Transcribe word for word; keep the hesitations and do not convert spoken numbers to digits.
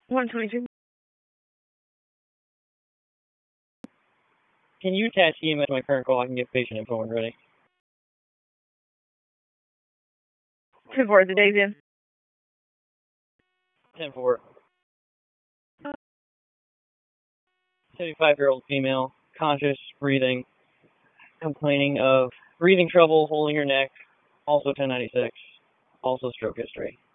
one twenty-two. Can you attach E M S to my current call? I can get patient info when ready. ten four, the day's in. ten four. seventy-five-year-old female, conscious, breathing, complaining of breathing trouble, holding her neck, also ten ninety-six, also stroke history.